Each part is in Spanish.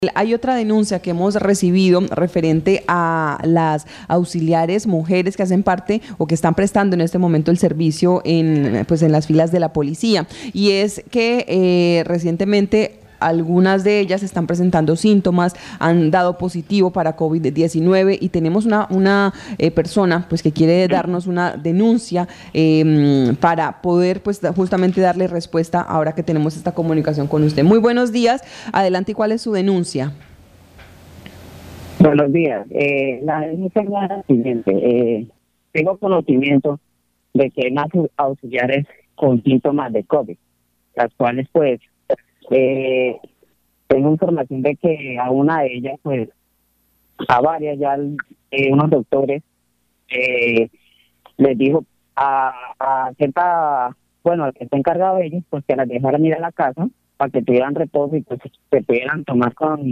Hay otra denuncia que hemos recibido referente a las auxiliares mujeres que hacen parte o que están prestando en este momento el servicio en las filas de la policía, y es que recientemente algunas de ellas están presentando síntomas, han dado positivo para COVID-19 y tenemos una persona pues que quiere darnos una denuncia para poder pues justamente darle respuesta ahora que tenemos esta comunicación con usted. Muy buenos días, adelante, ¿y cuál es su denuncia? Buenos días. La denuncia es la siguiente. Tengo conocimiento de que hay más auxiliares con síntomas de COVID, las cuales pues tengo información de que a una de ellas, pues a varias ya unos doctores les dijo a cierta, bueno, al que está encargado de ellos, pues que las dejaran ir a la casa para que tuvieran reposo y pues se pudieran tomar con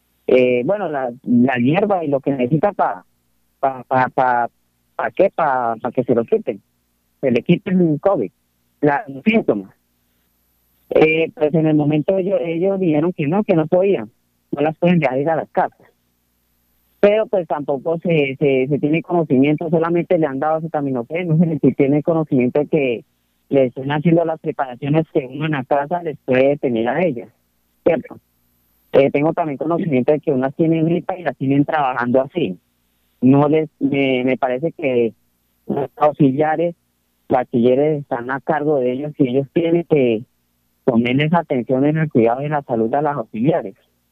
la hierba y lo que necesita para que se lo quiten, se le quiten el COVID, los síntomas. Pues en el momento ellos dijeron que no podían, no las pueden dejar ir a las casas. Pero pues tampoco se tiene conocimiento, solamente le han dado acetaminofén, no se tiene conocimiento de que le estén haciendo las preparaciones que uno en la casa les puede tener a ellas, ¿cierto? Tengo también conocimiento de que unas tienen gripa y las tienen trabajando así. Me parece que los auxiliares, bachilleres están a cargo de ellos y ellos tienen que ponerles atención en el cuidado de la salud de las auxiliares.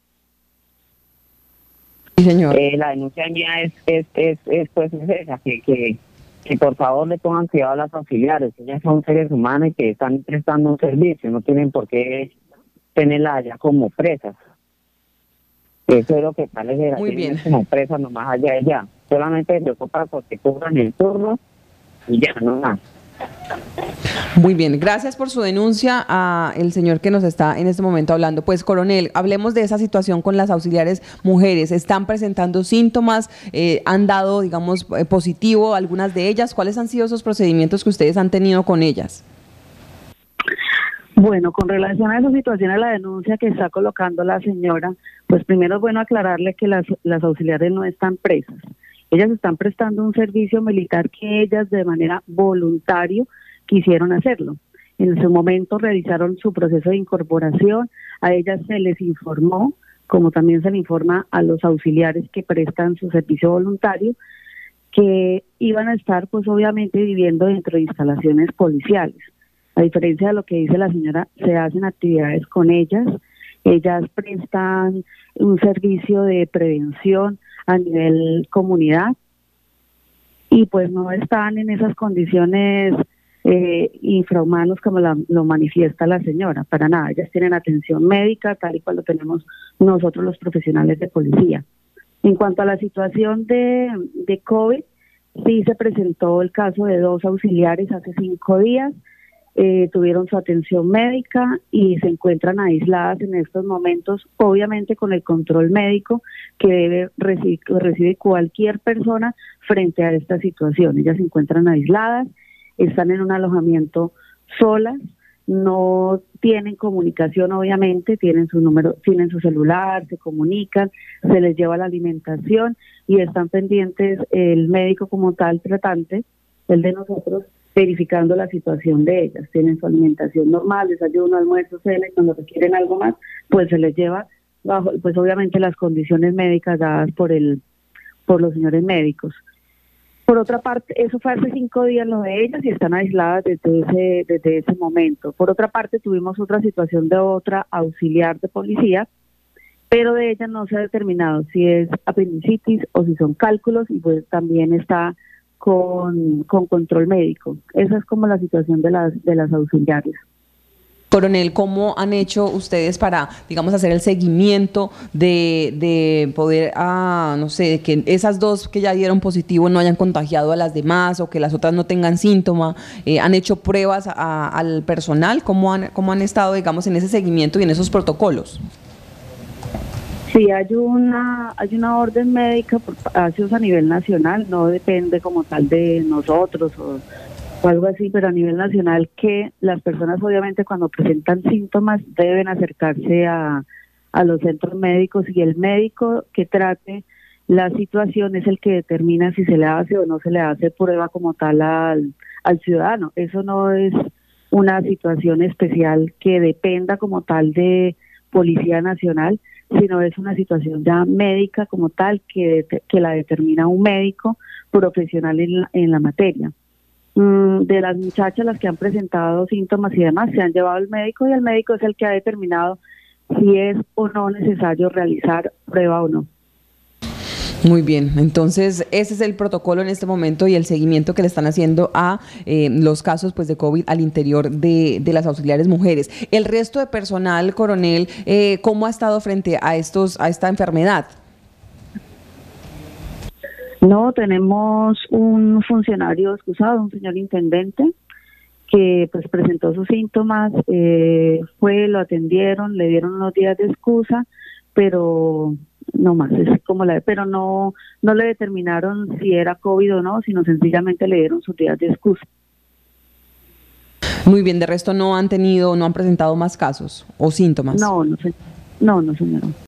Sí, señor. La denuncia mía es esa, que por favor le pongan cuidado a las auxiliares. Ellas son seres humanos y que están prestando un servicio, no tienen por qué tenerlas allá como presas. Eso es lo que parece, Muy bien. como presas nomás allá y allá. Solamente se preocupa porque cubran el turno y ya, no más. Muy bien, gracias por su denuncia a el señor que nos está en este momento hablando. Pues, coronel, hablemos de esa situación con las auxiliares mujeres. ¿Están presentando síntomas? ¿Han dado, digamos, positivo algunas de ellas? ¿Cuáles han sido esos procedimientos que ustedes han tenido con ellas? Bueno, con relación a esa situación, a la denuncia que está colocando la señora, pues primero es bueno aclararle que las auxiliares no están presas. Ellas están prestando un servicio militar que ellas de manera voluntaria quisieron hacerlo. En su momento realizaron su proceso de incorporación, a ellas se les informó, como también se le informa a los auxiliares que prestan su servicio voluntario, que iban a estar pues obviamente viviendo dentro de instalaciones policiales. A diferencia de lo que dice la señora, se hacen actividades con ellas prestan un servicio de prevención a nivel comunidad y pues no están en esas condiciones infrahumanos como lo manifiesta la señora, para nada. Ellas tienen atención médica tal y cual lo tenemos nosotros los profesionales de policía. En cuanto a la situación de COVID, sí se presentó el caso de 2 auxiliares hace 5 días, tuvieron su atención médica y se encuentran aisladas en estos momentos, obviamente con el control médico que debe recibir cualquier persona frente a esta situación. Ellas se encuentran aisladas, están en un alojamiento solas, no tienen comunicación, obviamente, tienen su número, tienen su celular, se comunican, se les lleva la alimentación y están pendientes el médico como tal tratante, el de nosotros, verificando la situación de ellas. Tienen su alimentación normal, desayuno, almuerzo, cena, y cuando requieren algo más, pues se les lleva bajo, pues obviamente las condiciones médicas dadas por los señores médicos. Por otra parte, eso fue hace 5 días lo de ellas y están aisladas desde ese momento. Por otra parte, tuvimos otra situación de otra auxiliar de policía, pero de ella no se ha determinado si es apendicitis o si son cálculos, y pues también está con control médico. Esa es como la situación de las auxiliares. Coronel, ¿cómo han hecho ustedes para, digamos, hacer el seguimiento de poder, no sé, que esas 2 que ya dieron positivo no hayan contagiado a las demás o que las otras no tengan síntoma? ¿Han hecho pruebas al personal? ¿Cómo han estado, digamos, en ese seguimiento y en esos protocolos? Sí, hay una orden médica por espacios a nivel nacional, no depende como tal de nosotros o algo así, pero a nivel nacional, que las personas obviamente cuando presentan síntomas deben acercarse a a los centros médicos y el médico que trate la situación es el que determina si se le hace o no se le hace prueba como tal al ciudadano. Eso no es una situación especial que dependa como tal de Policía Nacional, sino es una situación ya médica como tal que la determina un médico profesional en la materia. De las muchachas, las que han presentado síntomas y demás, se han llevado al médico y el médico es el que ha determinado si es o no necesario realizar prueba o no. Muy bien, entonces ese es el protocolo en este momento y el seguimiento que le están haciendo a los casos pues de COVID al interior de las auxiliares mujeres. El resto de personal, coronel, ¿cómo ha estado frente a esta enfermedad? No, tenemos un funcionario excusado, un señor intendente, que pues presentó sus síntomas, lo atendieron, le dieron unos días de excusa, pero no más, es como pero no le determinaron si era COVID o no, sino sencillamente le dieron sus días de excusa. Muy bien, de resto no han presentado más casos o síntomas. No, señora.